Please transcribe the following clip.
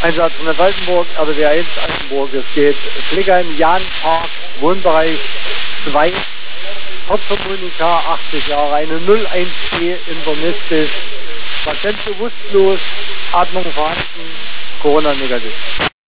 Einsatz von der Waldenburg, RDW 1, Altenburg. Es geht Flickheim, Jan Park, Wohnbereich 2, Hauptkommunika, 80 Jahre, eine 01G internistisch, Patient bewusstlos, Atmung vorhanden, Corona negativ.